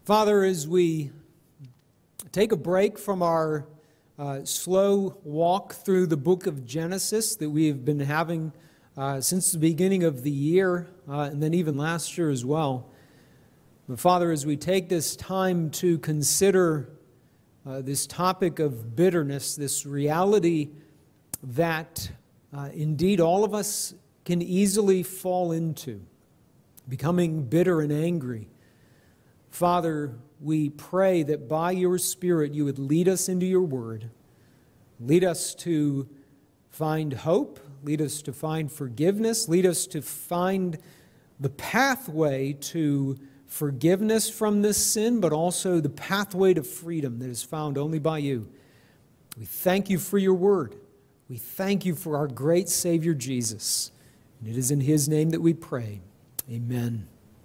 Father, as we take a break from our slow walk through the book of Genesis that we have been having since the beginning of the year, and then even last year as well. But Father, as we take this time to consider this topic of bitterness, this reality that indeed all of us can easily fall into, becoming bitter and angry. Father, we pray that by your Spirit you would lead us into your word. Lead us to find hope. Lead us to find forgiveness. Lead us to find the pathway to forgiveness from this sin, but also the pathway to freedom that is found only by you. We thank you for your word. We thank you for our great Savior Jesus. And it is in his name that we pray. Amen.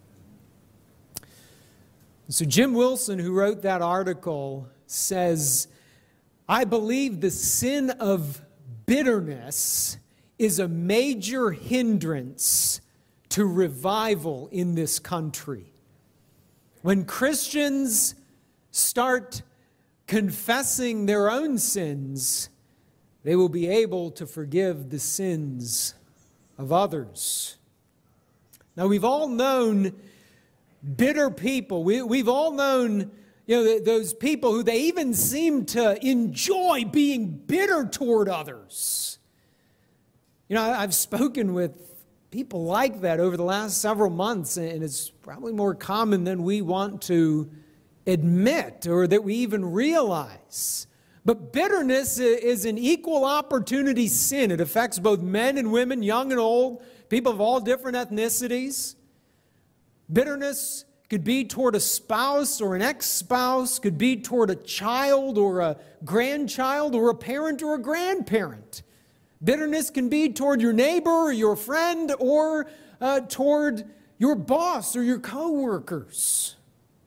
So Jim Wilson, who wrote that article, says, I believe the sin of bitterness is a major hindrance to revival in this country. When Christians start confessing their own sins, they will be able to forgive the sins of others. Now, we've all known bitter people. We've all known, those people who they even seem to enjoy being bitter toward others. I've spoken with people like that over the last several months, and it's probably more common than we want to admit or that we even realize. But bitterness is an equal opportunity sin. It affects both men and women, young and old, people of all different ethnicities. Bitterness could be toward a spouse or an ex-spouse, could be toward a child or a grandchild or a parent or a grandparent. Bitterness can be toward your neighbor or your friend or toward your boss or your co-workers.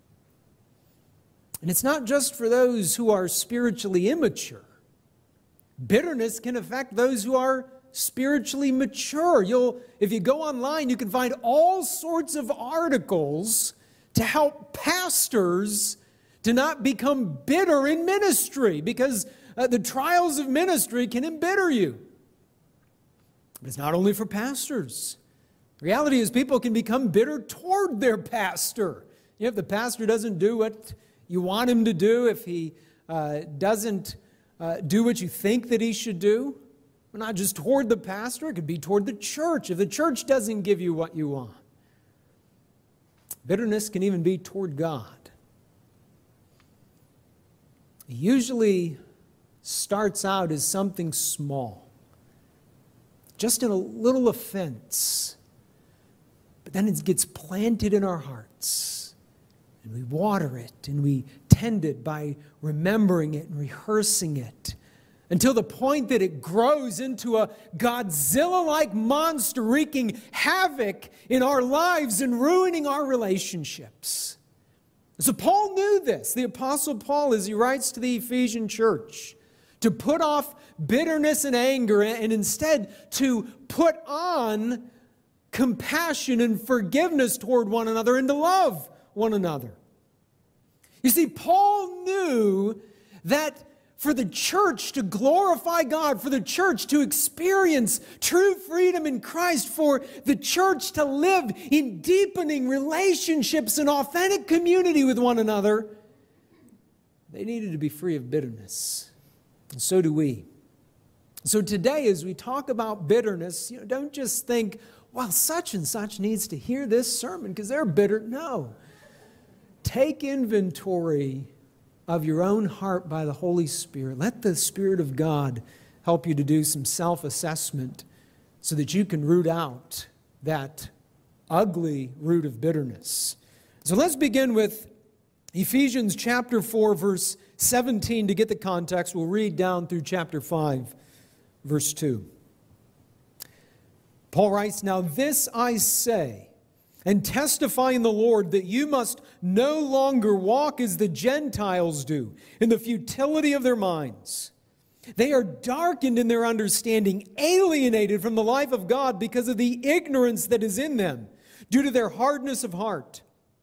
And it's not just for those who are spiritually immature. Bitterness can affect those who are spiritually mature. If you go online, you can find all sorts of articles to help pastors to not become bitter in ministry, because the trials of ministry can embitter you. But it's not only for pastors. The reality is people can become bitter toward their pastor. If the pastor doesn't do what you want him to do, if he doesn't do what you think that he should do, not just toward the pastor, it could be toward the church. If the church doesn't give you what you want. Bitterness can even be toward God. It usually starts out as something small, just in a little offense. But then it gets planted in our hearts, and we water it, and we tend it by remembering it and rehearsing it, until the point that it grows into a Godzilla-like monster wreaking havoc in our lives and ruining our relationships. So Paul knew this, the Apostle Paul, as he writes to the Ephesian church, to put off bitterness and anger and instead to put on compassion and forgiveness toward one another and to love one another. You see, Paul knew that for the church to glorify God, for the church to experience true freedom in Christ, for the church to live in deepening relationships and authentic community with one another, they needed to be free of bitterness. And so do we. So today, as we talk about bitterness, don't just think, well, such and such needs to hear this sermon because they're bitter. No. Take inventory of your own heart by the Holy Spirit. Let the Spirit of God help you to do some self-assessment so that you can root out that ugly root of bitterness. So let's begin with Ephesians chapter 4, verse 17. To get the context, we'll read down through chapter 5, verse 2. Paul writes, Now this I say, and testify in the Lord, that you must no longer walk as the Gentiles do, in the futility of their minds. They are darkened in their understanding, alienated from the life of God because of the ignorance that is in them, due to their hardness of heart.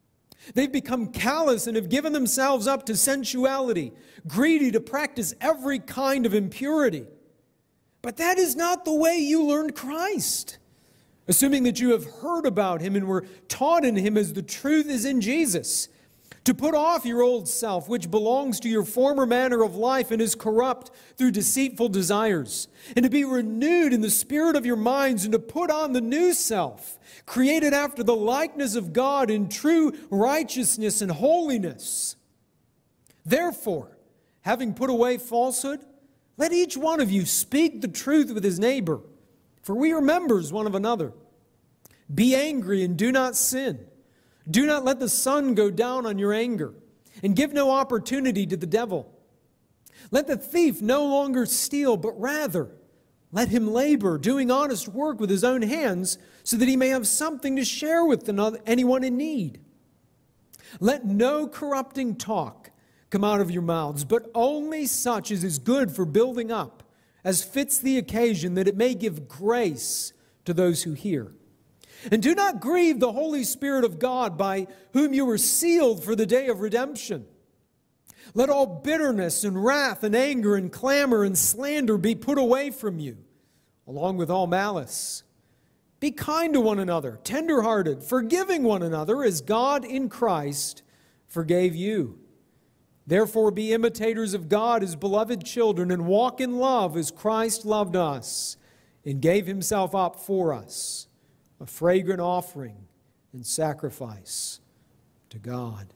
They've become callous and have given themselves up to sensuality, greedy to practice every kind of impurity. But that is not the way you learned Christ. Assuming that you have heard about him and were taught in him as the truth is in Jesus, to put off your old self, which belongs to your former manner of life and is corrupt through deceitful desires, and to be renewed in the spirit of your minds, and to put on the new self, created after the likeness of God in true righteousness and holiness. Therefore, having put away falsehood, let each one of you speak the truth with his neighbor, for we are members one of another. Be angry and do not sin. Do not let the sun go down on your anger, and give no opportunity to the devil. Let the thief no longer steal, but rather let him labor, doing honest work with his own hands, so that he may have something to share with anyone in need. Let no corrupting talk come out of your mouths, but only such as is good for building up, as fits the occasion, that it may give grace to those who hear. And do not grieve the Holy Spirit of God, by whom you were sealed for the day of redemption. Let all bitterness and wrath and anger and clamor and slander be put away from you, along with all malice. Be kind to one another, tender-hearted, forgiving one another, as God in Christ forgave you. Therefore be imitators of God as beloved children, and walk in love as Christ loved us and gave himself up for us, a fragrant offering and sacrifice to God.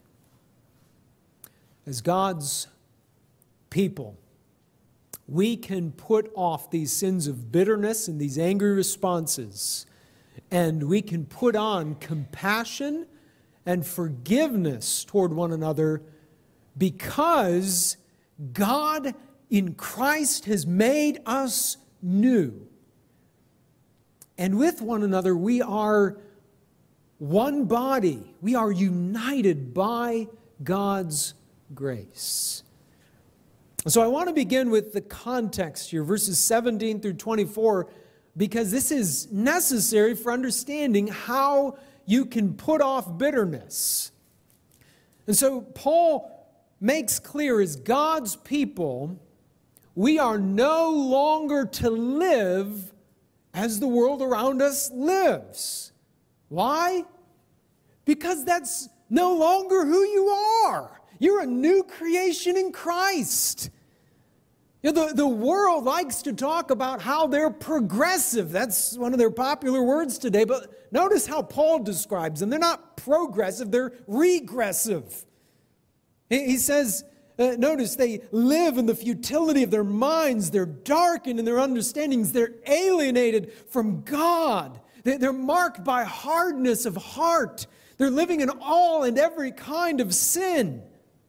As God's people, we can put off these sins of bitterness and these angry responses, and we can put on compassion and forgiveness toward one another, because God in Christ has made us new. And with one another, we are one body. We are united by God's grace. So I want to begin with the context here, verses 17 through 24, because this is necessary for understanding how you can put off bitterness. And so Paul makes clear, as God's people, we are no longer to live as the world around us lives. Why? Because that's no longer who you are. You're a new creation in Christ. You know, the world likes to talk about how they're progressive. That's one of their popular words today. But notice how Paul describes them. They're not progressive, they're regressive. He says, notice, they live in the futility of their minds. They're darkened in their understandings. They're alienated from God. They're marked by hardness of heart. They're living in all and every kind of sin.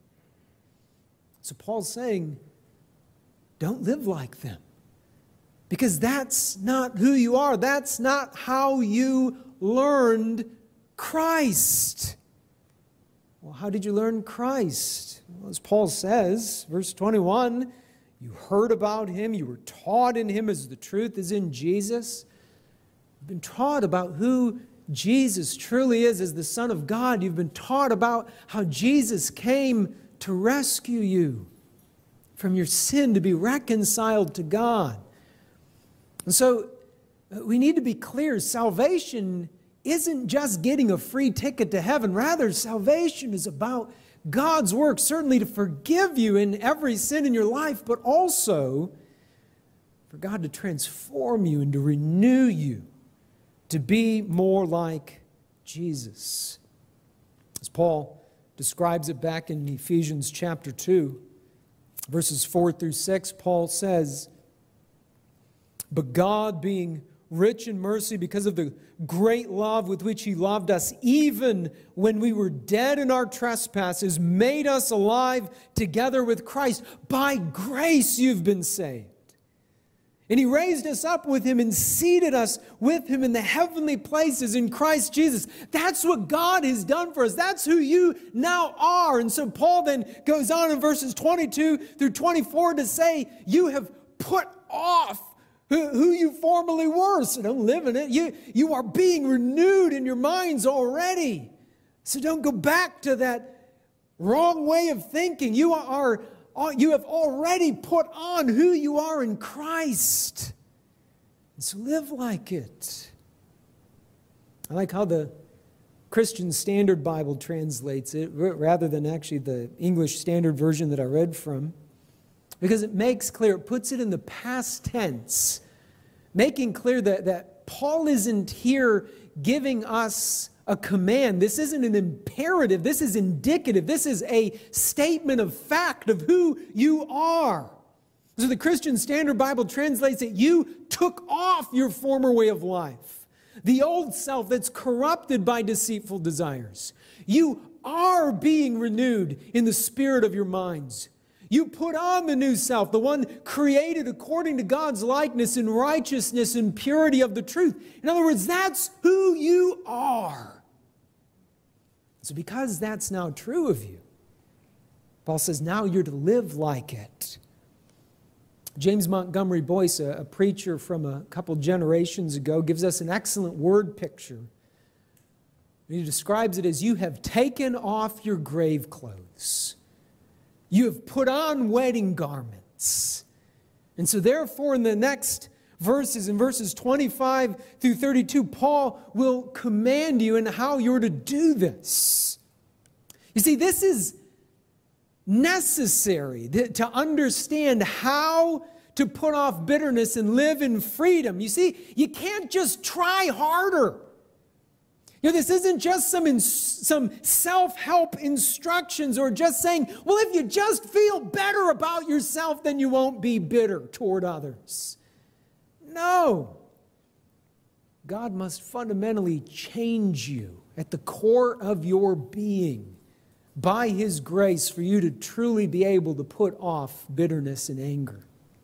So Paul's saying, don't live like them, because that's not who you are. That's not how you learned Christ. Well, how did you learn Christ? Well, as Paul says, verse 21, you heard about him, you were taught in him as the truth is in Jesus. You've been taught about who Jesus truly is as the Son of God. You've been taught about how Jesus came to rescue you from your sin, to be reconciled to God. And so we need to be clear, salvation isn't just getting a free ticket to heaven. Rather, salvation is about God's work, certainly to forgive you in every sin in your life, but also for God to transform you and to renew you to be more like Jesus. As Paul describes it back in Ephesians chapter 2, verses 4 through 6, Paul says, "But God, being rich in mercy because of the great love with which he loved us, even when we were dead in our trespasses, made us alive together with Christ. By grace you've been saved. And he raised us up with him and seated us with him in the heavenly places in Christ Jesus." That's what God has done for us. That's who you now are. And so Paul then goes on in verses 22 through 24 to say, you have put off who you formerly were. So don't live in it. You are being renewed in your minds already. So don't go back to that wrong way of thinking. You have already put on who you are in Christ. And so live like it. I like how the Christian Standard Bible translates it, rather than actually the English Standard Version that I read from, because it makes clear, it puts it in the past tense, making clear that Paul isn't here giving us a command. This isn't an imperative. This is indicative. This is a statement of fact of who you are. So the Christian Standard Bible translates it, you took off your former way of life. The old self that's corrupted by deceitful desires. You are being renewed in the spirit of your minds. You put on the new self, the one created according to God's likeness in righteousness and purity of the truth. In other words, that's who you are. So because that's now true of you, Paul says now you're to live like it. James Montgomery Boyce, a preacher from a couple generations ago, gives us an excellent word picture. He describes it as, you have taken off your grave clothes. You have put on wedding garments. And so therefore in the next verses, in verses 25 through 32, Paul will command you in how you're to do this. You see, this is necessary to understand how to put off bitterness and live in freedom. You see, you can't just try harder. You know, this isn't just some self-help instructions or just saying, well, if you just feel better about yourself, then you won't be bitter toward others. No. God must fundamentally change you at the core of your being by His grace for you to truly be able to put off bitterness and anger.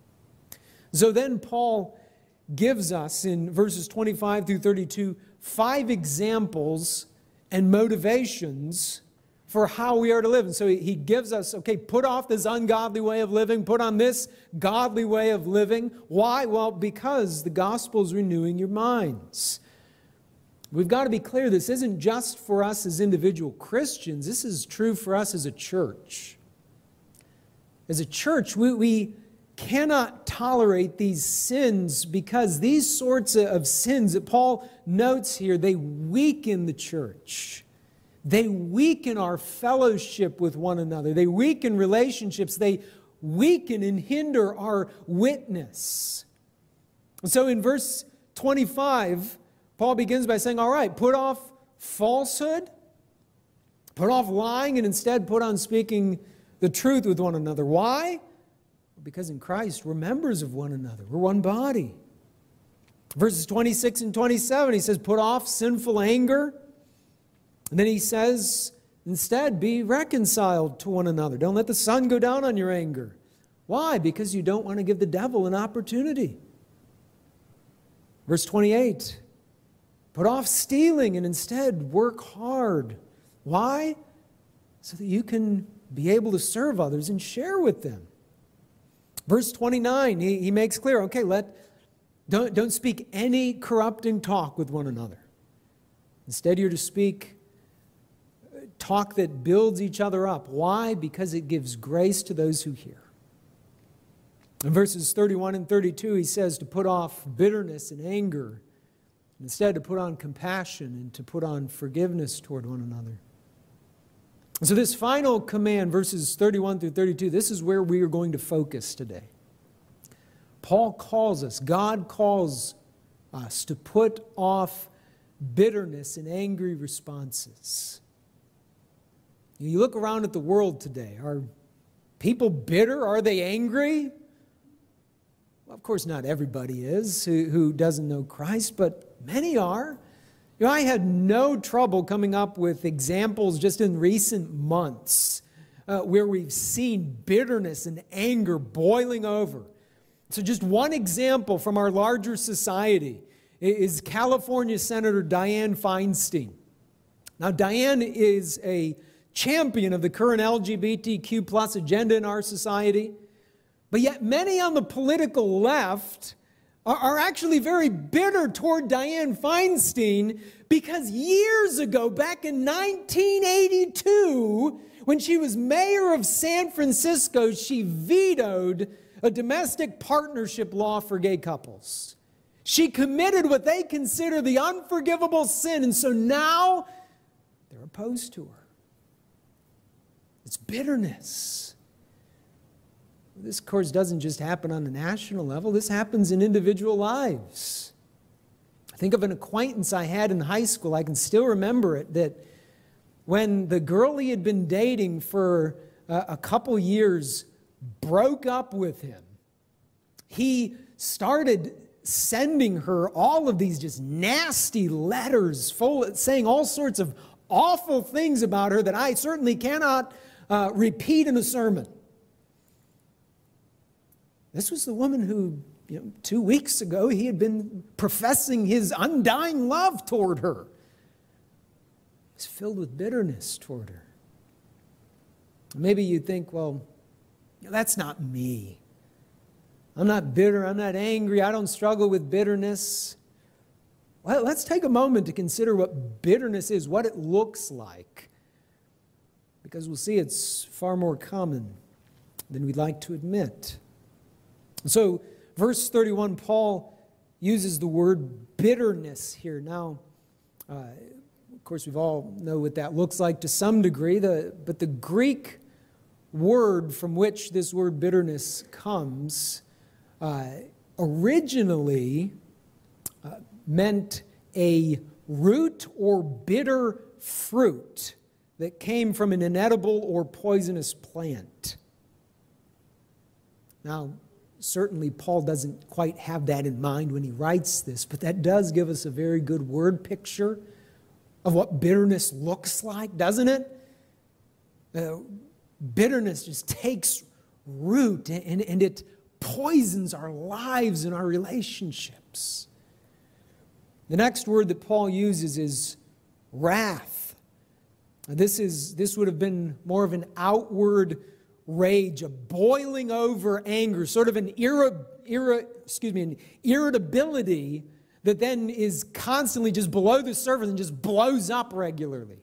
So then Paul gives us in verses 25 through 32 5 examples and motivations for how we are to live. And so he gives us, okay, put off this ungodly way of living, put on this godly way of living. Why? Well, because the gospel is renewing your minds. We've got to be clear, this isn't just for us as individual Christians. This is true for us as a church. As a church, we cannot tolerate these sins because these sorts of sins that Paul notes here, they weaken the church. They weaken our fellowship with one another. They weaken relationships. They weaken and hinder our witness. And so in verse 25, Paul begins by saying, all right, put off falsehood, put off lying, and instead put on speaking the truth with one another. Why? Because in Christ we're members of one another. We're one body. Verses 26 and 27, he says, put off sinful anger. And then he says, instead, be reconciled to one another. Don't let the sun go down on your anger. Why? Because you don't want to give the devil an opportunity. Verse 28, put off stealing and instead work hard. Why? So that you can be able to serve others and share with them. Verse 29, he makes clear, okay, don't speak any corrupting talk with one another. Instead, you're to speak talk that builds each other up. Why? Because it gives grace to those who hear. In verses 31 and 32, he says to put off bitterness and anger, instead to put on compassion and to put on forgiveness toward one another. So this final command, verses 31 through 32, this is where we are going to focus today. Paul calls us, God calls us to put off bitterness and angry responses. You look around at the world today. Are people bitter? Are they angry? Well, of course, not everybody is who doesn't know Christ, but many are. You know, I had no trouble coming up with examples just in recent months where we've seen bitterness and anger boiling over. So just one example from our larger society is California Senator Dianne Feinstein. Now, Dianne is a champion of the current LGBTQ plus agenda in our society, but yet many on the political left are actually very bitter toward Dianne Feinstein because years ago, back in 1982, when she was mayor of San Francisco, she vetoed a domestic partnership law for gay couples. She committed what they consider the unforgivable sin, and so now they're opposed to her. It's bitterness. This, of course, doesn't just happen on a national level. This happens in individual lives. I think of an acquaintance I had in high school. I can still remember it, that when the girl he had been dating for a couple years broke up with him, he started sending her all of these just nasty letters saying all sorts of awful things about her that I certainly cannot repeat in a sermon. This was the woman who, 2 weeks ago, he had been professing his undying love toward her. He was filled with bitterness toward her. Maybe you think, well, that's not me. I'm not bitter. I'm not angry. I don't struggle with bitterness. Well, let's take a moment to consider what bitterness is, what it looks like. Because we'll see it's far more common than we'd like to admit. So, verse 31, Paul uses the word bitterness here. Now, of course, we've all know what that looks like to some degree, but the Greek word from which this word bitterness comes originally meant a root or bitter fruit that came from an inedible or poisonous plant. Now, certainly Paul doesn't quite have that in mind when he writes this, but that does give us a very good word picture of what bitterness looks like, doesn't it? Bitterness just takes root and it poisons our lives and our relationships. The next word that Paul uses is wrath. This would have been more of an outward rage, a boiling over anger, sort of an irritability that then is constantly just below the surface and just blows up regularly.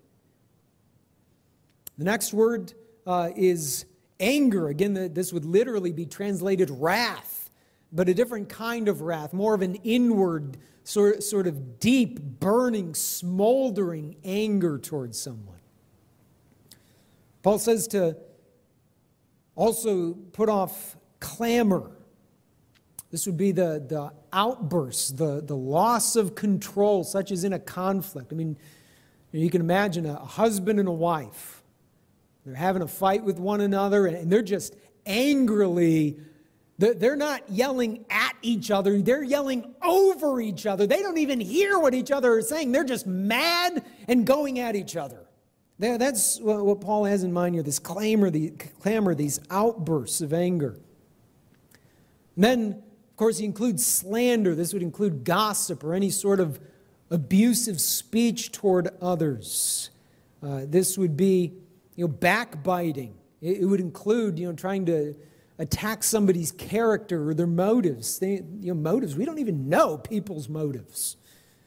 The next word is anger. Again, this would literally be translated wrath, but a different kind of wrath, more of an inward, sort of deep, burning, smoldering anger towards someone. Paul says to also put off clamor. This would be the outburst, the loss of control, such as in a conflict. I mean, you can imagine a husband and a wife. They're having a fight with one another, and they're just angrily, they're not yelling at each other, they're yelling over each other. They don't even hear what each other is saying. They're just mad and going at each other. That's what Paul has in mind here, this clamor, these outbursts of anger. And then, of course, he includes slander. This would include gossip or any sort of abusive speech toward others. This would be, backbiting. It would include, trying to attack somebody's character or their motives. Motives. We don't even know people's motives.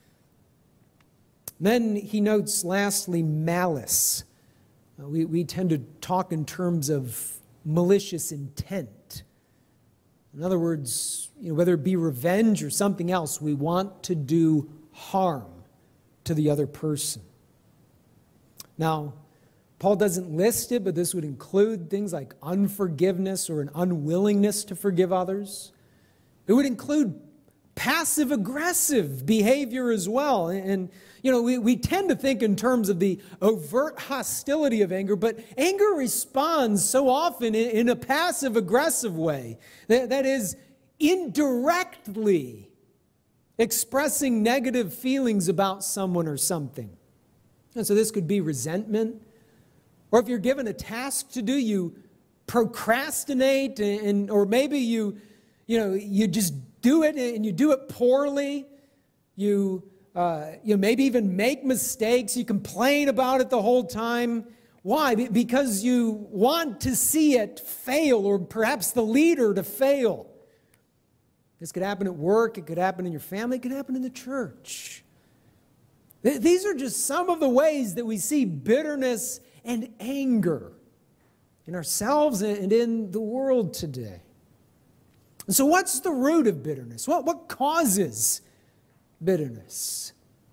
Then he notes, lastly, malice. We tend to talk in terms of malicious intent. In other words, whether it be revenge or something else, we want to do harm to the other person. Now, Paul doesn't list it, but this would include things like unforgiveness or an unwillingness to forgive others. It would include passive-aggressive behavior as well. And, we tend to think in terms of the overt hostility of anger, but anger responds so often in a passive-aggressive way. That is, indirectly expressing negative feelings about someone or something. And so this could be resentment. Or if you're given a task to do, you procrastinate, or maybe you just do it and you do it poorly. You maybe even make mistakes. You complain about it the whole time. Why? Because you want to see it fail, or perhaps the leader to fail. This could happen at work, it could happen in your family, it could happen in the church. These are just some of the ways that we see bitterness and anger in ourselves and in the world today. And so what's the root of bitterness? What causes bitterness?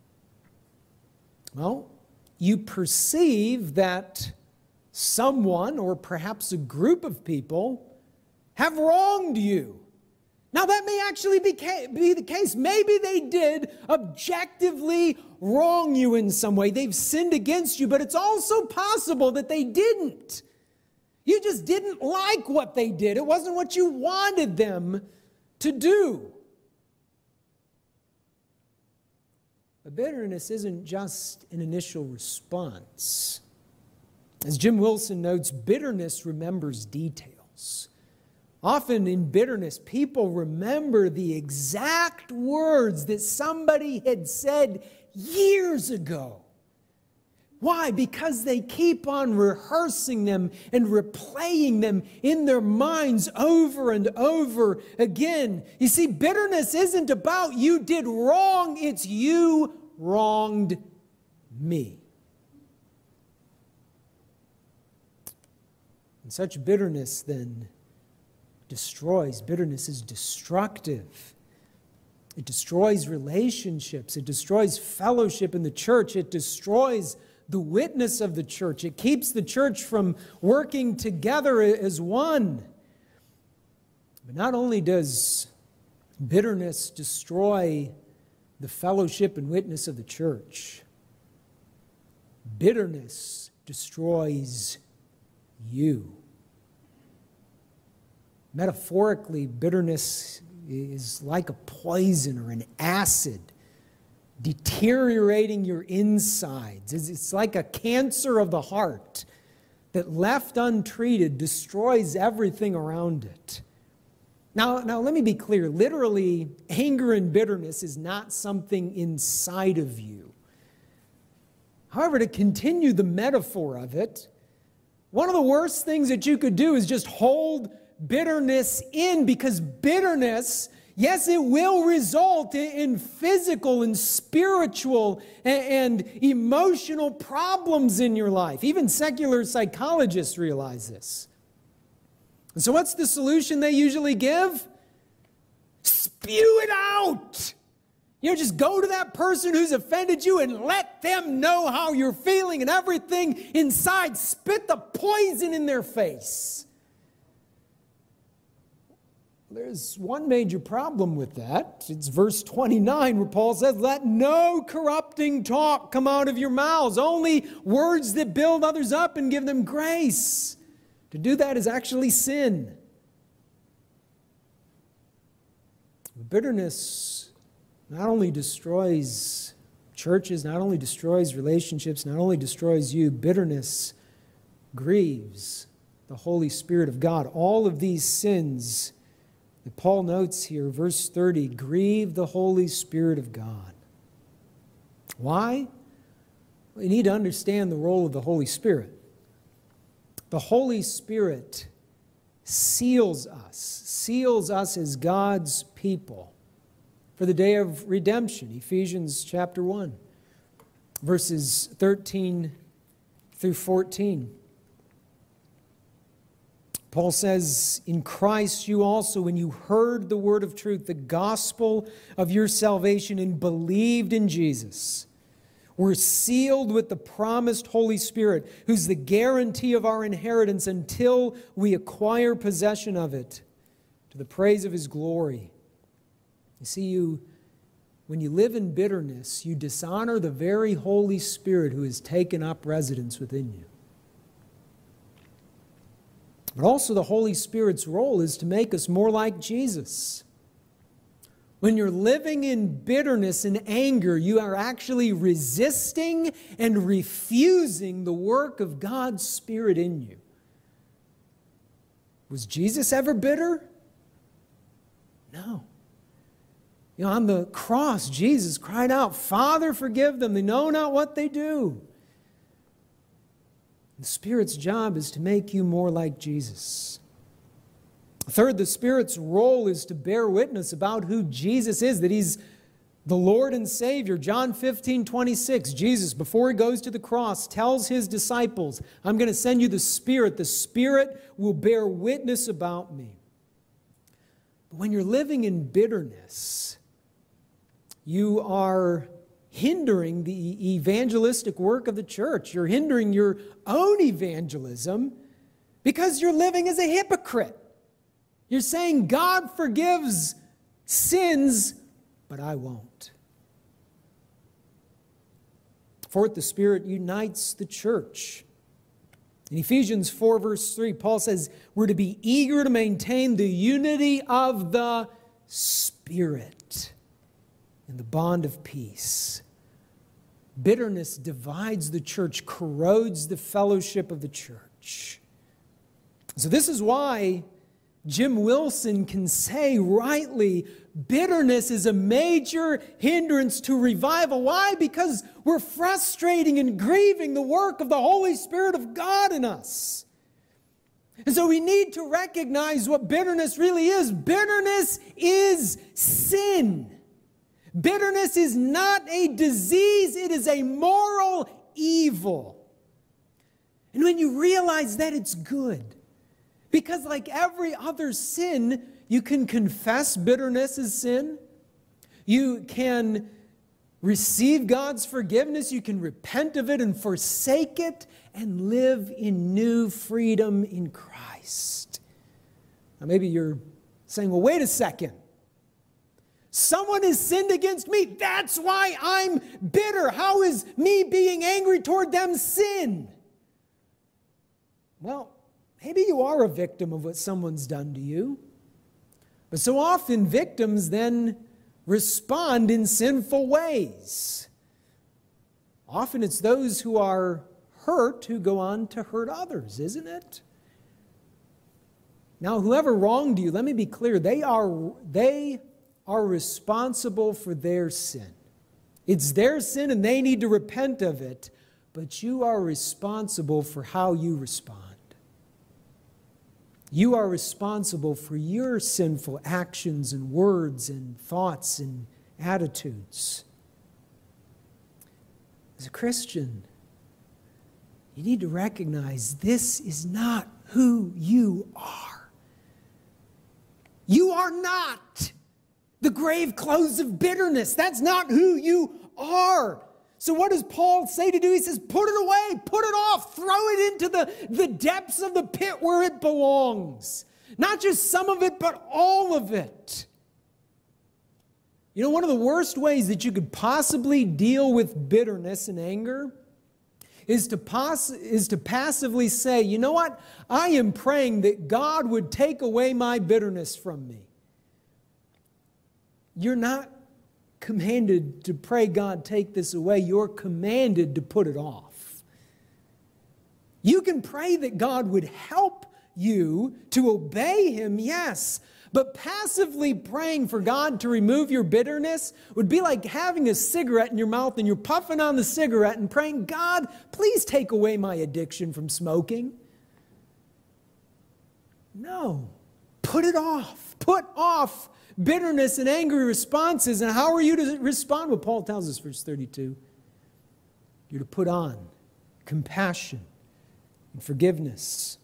Well, you perceive that someone, or perhaps a group of people, have wronged you. Now, that may actually be the case. Maybe they did objectively wrong you in some way. They've sinned against you, but it's also possible that they didn't. You just didn't like what they did. It wasn't what you wanted them to do. But bitterness isn't just an initial response. As Jim Wilson notes, bitterness remembers details. Often in bitterness, people remember the exact words that somebody had said years ago. Why? Because they keep on rehearsing them and replaying them in their minds over and over again. You see, bitterness isn't about you did wrong, it's you wronged me. And such bitterness then destroys. Bitterness is destructive. It destroys relationships. It destroys fellowship in the church. It destroys the witness of the church. It keeps the church from working together as one. But not only does bitterness destroy the fellowship and witness of the church, bitterness destroys you. Metaphorically, bitterness is like a poison or an acid, deteriorating your insides. It's like a cancer of the heart that, left untreated, destroys everything around it. Now let me be clear. Literally, anger and bitterness is not something inside of you. However, to continue the metaphor of it, one of the worst things that you could do is just hold bitterness in, because bitterness, yes, it will result in physical and spiritual and emotional problems in your life. Even secular psychologists realize this. And so what's the solution they usually give? Spew it out. Just go to that person who's offended you and let them know how you're feeling, and everything inside, spit the poison in their face. There's one major problem with that. It's verse 29 where Paul says, "Let no corrupting talk come out of your mouths, only words that build others up and give them grace." To do that is actually sin. Bitterness not only destroys churches, not only destroys relationships, not only destroys you, bitterness grieves the Holy Spirit of God. All of these sins that Paul notes here, verse 30, grieve the Holy Spirit of God. Why? We need to understand the role of the Holy Spirit. The Holy Spirit seals us as God's people for the day of redemption. Ephesians chapter 1, verses 13 through 14. Paul says, "In Christ you also, when you heard the word of truth, the gospel of your salvation, and believed in Jesus, were sealed with the promised Holy Spirit, who's the guarantee of our inheritance until we acquire possession of it, to the praise of His glory." You see, when you live in bitterness, you dishonor the very Holy Spirit who has taken up residence within you. But also the Holy Spirit's role is to make us more like Jesus. When you're living in bitterness and anger, you are actually resisting and refusing the work of God's Spirit in you. Was Jesus ever bitter? No. On the cross, Jesus cried out, "Father, forgive them. They know not what they do." The Spirit's job is to make you more like Jesus. Third, the Spirit's role is to bear witness about who Jesus is, that He's the Lord and Savior. John 15:26, Jesus, before He goes to the cross, tells His disciples, I'm going to send you the Spirit. The Spirit will bear witness about me. But when you're living in bitterness, you are hindering the evangelistic work of the church. You're hindering your own evangelism because you're living as a hypocrite. You're saying God forgives sins, but I won't. Fourth, the Spirit unites the church. In Ephesians 4, verse 3, Paul says we're to be eager to maintain the unity of the Spirit in the bond of peace. Bitterness divides the church, corrodes the fellowship of the church. So this is why Jim Wilson can say rightly, bitterness is a major hindrance to revival. Why? Because we're frustrating and grieving the work of the Holy Spirit of God in us. And so we need to recognize what bitterness really is. Bitterness is sin. Bitterness is not a disease, it is a moral evil. And when you realize that, it's good. Because like every other sin, you can confess bitterness as sin. You can receive God's forgiveness. You can repent of it and forsake it and live in new freedom in Christ. Now maybe you're saying, well, wait a second. Someone has sinned against me. That's why I'm bitter. How is me being angry toward them sin? Well, maybe you are a victim of what someone's done to you. But so often victims then respond in sinful ways. Often it's those who are hurt who go on to hurt others, isn't it? Now, whoever wronged you, let me be clear, they are responsible for their sin. It's their sin and they need to repent of it, but you are responsible for how you respond. You are responsible for your sinful actions and words and thoughts and attitudes. As a Christian, you need to recognize this is not who you are. You are not the grave clothes of bitterness. That's not who you are. So what does Paul say to do? He says, put it away, put it off, throw it into the depths of the pit where it belongs. Not just some of it, but all of it. You know, one of the worst ways that you could possibly deal with bitterness and anger is to passively say, you know what? I am praying that God would take away my bitterness from me. You're not commanded to pray, God, take this away. You're commanded to put it off. You can pray that God would help you to obey Him, yes, but passively praying for God to remove your bitterness would be like having a cigarette in your mouth and you're puffing on the cigarette and praying, God, please take away my addiction from smoking. No, put it off. Put off bitterness and angry responses. And how are you to respond? Well, Paul tells us, verse 32, you're to put on compassion and forgiveness.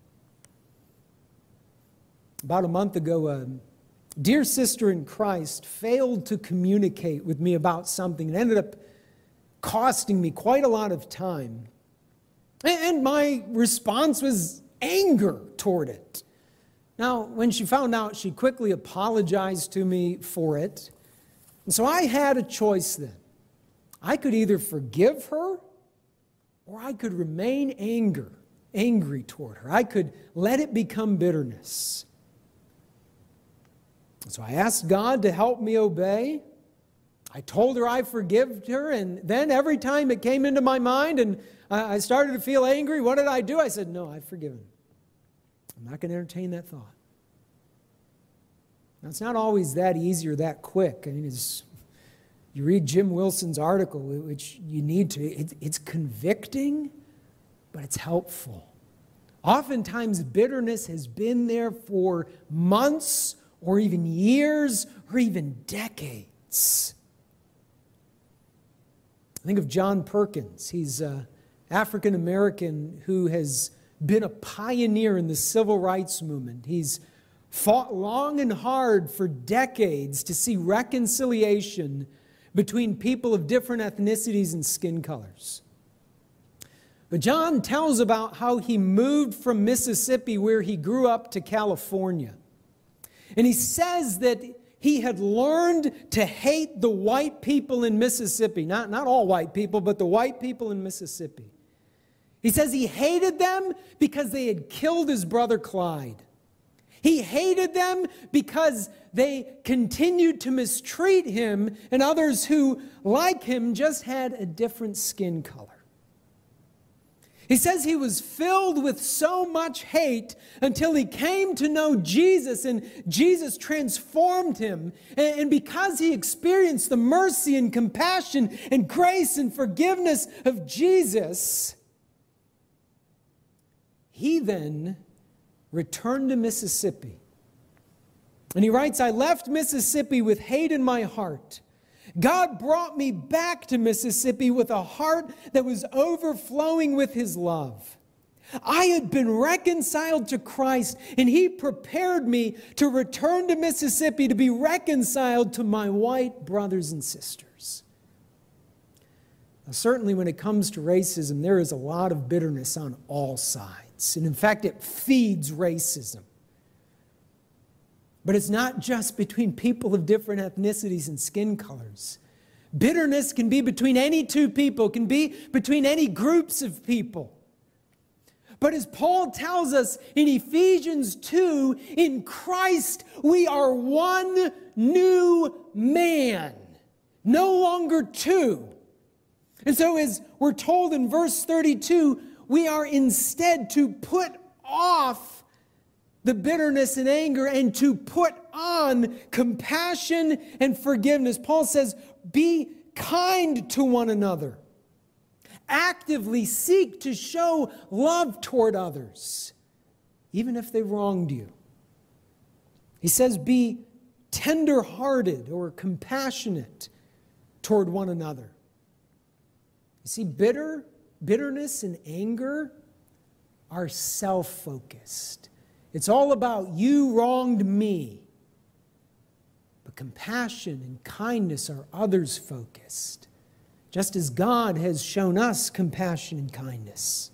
About a month ago, a dear sister in Christ failed to communicate with me about something. It ended up costing me quite a lot of time. And my response was anger toward it. Now, when she found out, she quickly apologized to me for it. And so I had a choice then. I could either forgive her or I could remain angry toward her. I could let it become bitterness. So I asked God to help me obey. I told her I forgive her, and then every time it came into my mind and I started to feel angry, what did I do? I said, no, I've forgiven. I'm not going to entertain that thought. Now, it's not always that easy or that quick. I mean, you read Jim Wilson's article, which you need to. It's convicting, but it's helpful. Oftentimes, bitterness has been there for months or even years or even decades. I think of John Perkins. He's an African American who has been a pioneer in the civil rights movement. He's fought long and hard for decades to see reconciliation between people of different ethnicities and skin colors. But John tells about how he moved from Mississippi, where he grew up, to California. And he says that he had learned to hate the white people in Mississippi. Not all white people, but the white people in Mississippi. He says he hated them because they had killed his brother Clyde. He hated them because they continued to mistreat him and others who, like him, just had a different skin color. He says he was filled with so much hate until he came to know Jesus, and Jesus transformed him. And because he experienced the mercy and compassion and grace and forgiveness of Jesus, he then returned to Mississippi. And he writes, "I left Mississippi with hate in my heart. God brought me back to Mississippi with a heart that was overflowing with His love. I had been reconciled to Christ, and He prepared me to return to Mississippi to be reconciled to my white brothers and sisters." Now, certainly when it comes to racism, there is a lot of bitterness on all sides. And in fact, it feeds racism. But it's not just between people of different ethnicities and skin colors. Bitterness can be between any two people, can be between any groups of people. But as Paul tells us in Ephesians 2, in Christ we are one new man, no longer two. And so as we're told in verse 32, we are instead to put off the bitterness and anger and to put on compassion and forgiveness. Paul says, be kind to one another. Actively seek to show love toward others, even if they wronged you. He says, be tender-hearted or compassionate toward one another. You see, bitterness and anger are self-focused. It's all about you wronged me. But compassion and kindness are others-focused, just as God has shown us compassion and kindness.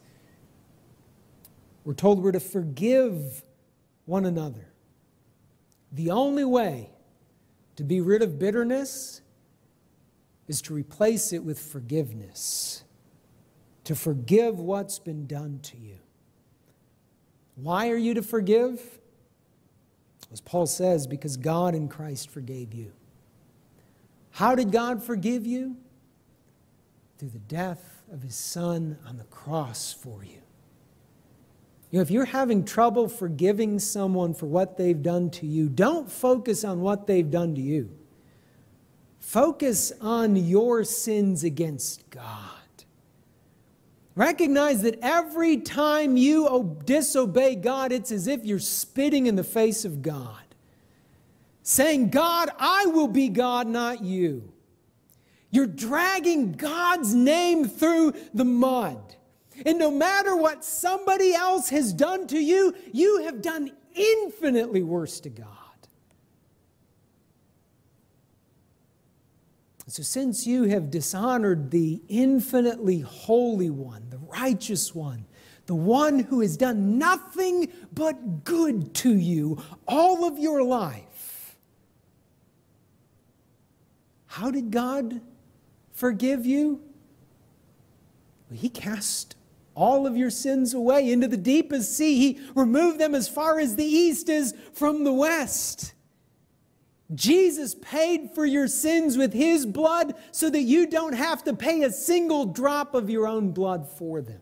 We're told we're to forgive one another. The only way to be rid of bitterness is to replace it with forgiveness, to forgive what's been done to you. Why are you to forgive? As Paul says, because God in Christ forgave you. How did God forgive you? Through the death of His Son on the cross for you. You know, if you're having trouble forgiving someone for what they've done to you, don't focus on what they've done to you. Focus on your sins against God. Recognize that every time you disobey God, it's as if you're spitting in the face of God. Saying, God, I will be God, not you. You're dragging God's name through the mud. And no matter what somebody else has done to you, you have done infinitely worse to God. So since you have dishonored the infinitely holy one, the righteous one, the one who has done nothing but good to you all of your life, how did God forgive you? Well, He cast all of your sins away into the deepest sea. He removed them as far as the east is from the west. Jesus paid for your sins with His blood so that you don't have to pay a single drop of your own blood for them.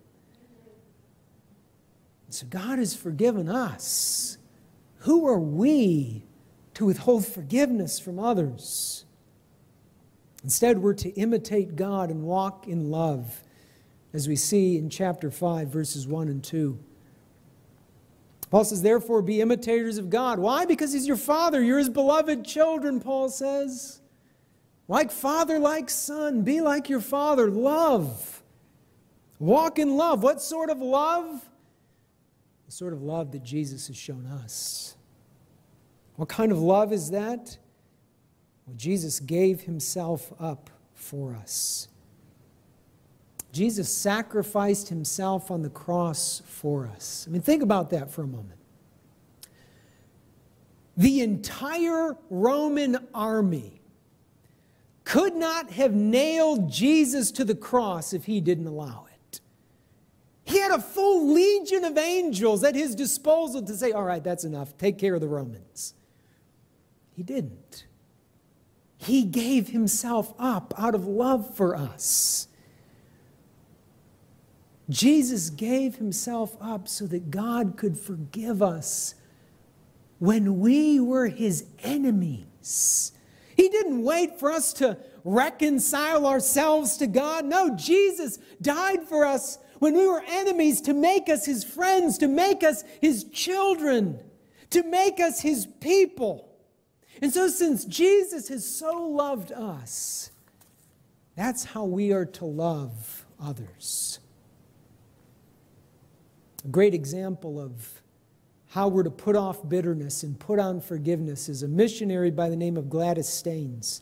So God has forgiven us. Who are we to withhold forgiveness from others? Instead, we're to imitate God and walk in love, as we see in chapter 5, verses 1 and 2. Paul says, therefore, be imitators of God. Why? Because He's your Father. You're His beloved children, Paul says. Like Father, like Son. Be like your Father. Love. Walk in love. What sort of love? The sort of love that Jesus has shown us. What kind of love is that? Well, Jesus gave Himself up for us. Jesus sacrificed Himself on the cross for us. I mean, think about that for a moment. The entire Roman army could not have nailed Jesus to the cross if He didn't allow it. He had a full legion of angels at His disposal to say, all right, that's enough. Take care of the Romans. He didn't. He gave Himself up out of love for us. Jesus gave Himself up so that God could forgive us when we were His enemies. He didn't wait for us to reconcile ourselves to God. No, Jesus died for us when we were enemies to make us His friends, to make us His children, to make us His people. And so since Jesus has so loved us, that's how we are to love others. A great example of how we're to put off bitterness and put on forgiveness is a missionary by the name of Gladys Staines.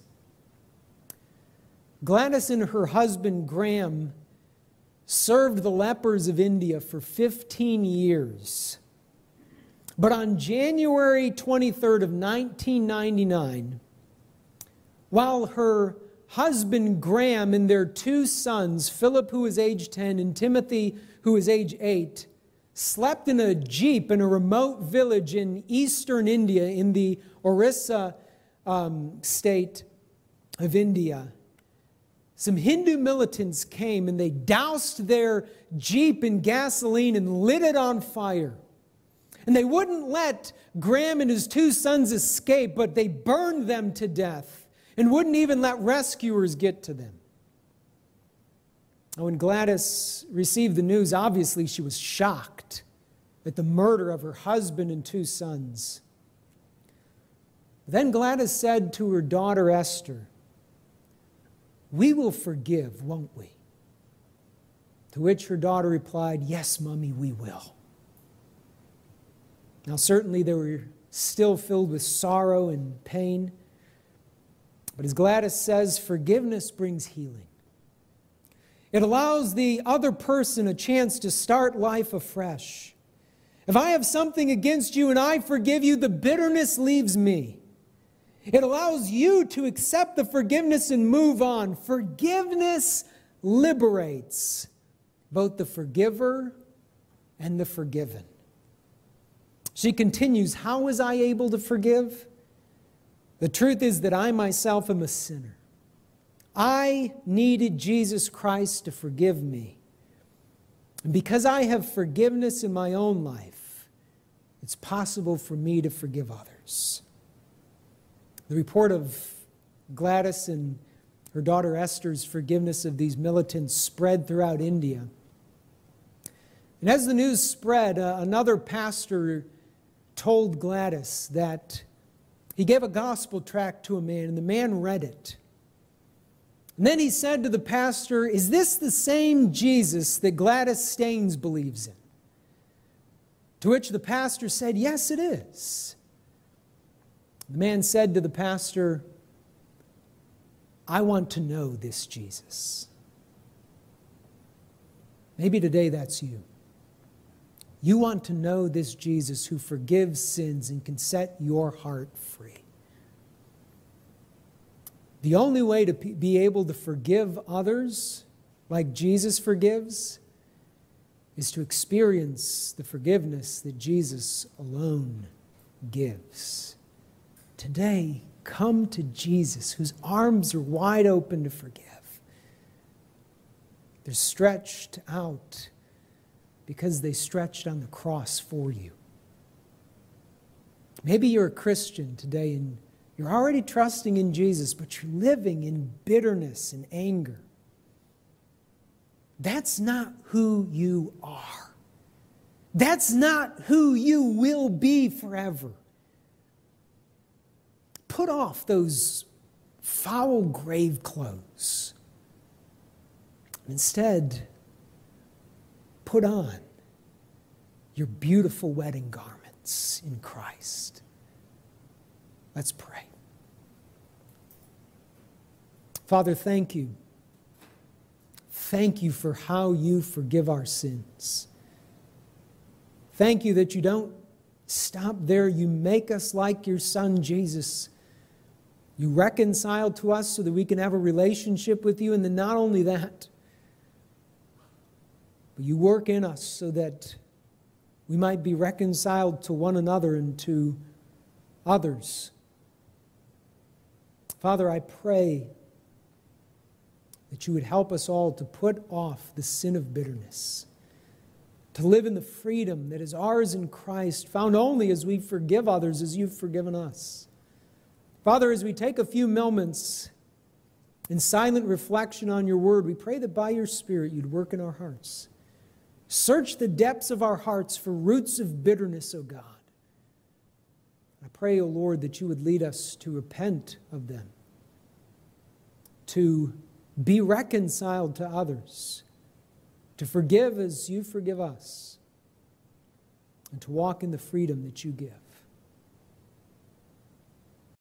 Gladys and her husband Graham served the lepers of India for 15 years. But on January 23rd of 1999, while her husband Graham and their two sons, Philip, who was age 10, and Timothy, who was age 8, slept in a jeep in a remote village in eastern India, in the Orissa state of India, some Hindu militants came and they doused their jeep in gasoline and lit it on fire. And they wouldn't let Graham and his two sons escape, but they burned them to death and wouldn't even let rescuers get to them. When Gladys received the news, obviously she was shocked at the murder of her husband and two sons. Then Gladys said to her daughter Esther, "We will forgive, won't we?" To which her daughter replied, "Yes, Mommy, we will." Now certainly they were still filled with sorrow and pain. But as Gladys says, forgiveness brings healing. It allows the other person a chance to start life afresh. If I have something against you and I forgive you, the bitterness leaves me. It allows you to accept the forgiveness and move on. Forgiveness liberates both the forgiver and the forgiven. She continues, how was I able to forgive? The truth is that I myself am a sinner. I needed Jesus Christ to forgive me. And because I have forgiveness in my own life, it's possible for me to forgive others. The report of Gladys and her daughter Esther's forgiveness of these militants spread throughout India. And as the news spread, another pastor told Gladys that he gave a gospel tract to a man, and the man read it. And then he said to the pastor, "Is this the same Jesus that Gladys Staines believes in?" To which the pastor said, "Yes, it is." The man said to the pastor, "I want to know this Jesus." Maybe today that's you. You want to know this Jesus who forgives sins and can set your heart free. The only way to be able to forgive others like Jesus forgives is to experience the forgiveness that Jesus alone gives. Today, come to Jesus, whose arms are wide open to forgive. They're stretched out because they stretched on the cross for you. Maybe you're a Christian today and you're already trusting in Jesus, but you're living in bitterness and anger. That's not who you are. That's not who you will be forever. Put off those foul grave clothes. Instead, put on your beautiful wedding garments in Christ. Let's pray. Father, thank you. Thank you for how you forgive our sins. Thank you that you don't stop there. You make us like your Son, Jesus. You reconcile to us so that we can have a relationship with you. And then not only that, but you work in us so that we might be reconciled to one another and to others. Father, I pray that you would help us all to put off the sin of bitterness, to live in the freedom that is ours in Christ, found only as we forgive others as you've forgiven us. Father, as we take a few moments in silent reflection on your word, we pray that by your Spirit you'd work in our hearts. Search the depths of our hearts for roots of bitterness, O God. I pray, O Lord, that you would lead us to repent of them, to be reconciled to others, to forgive as you forgive us, and to walk in the freedom that you give.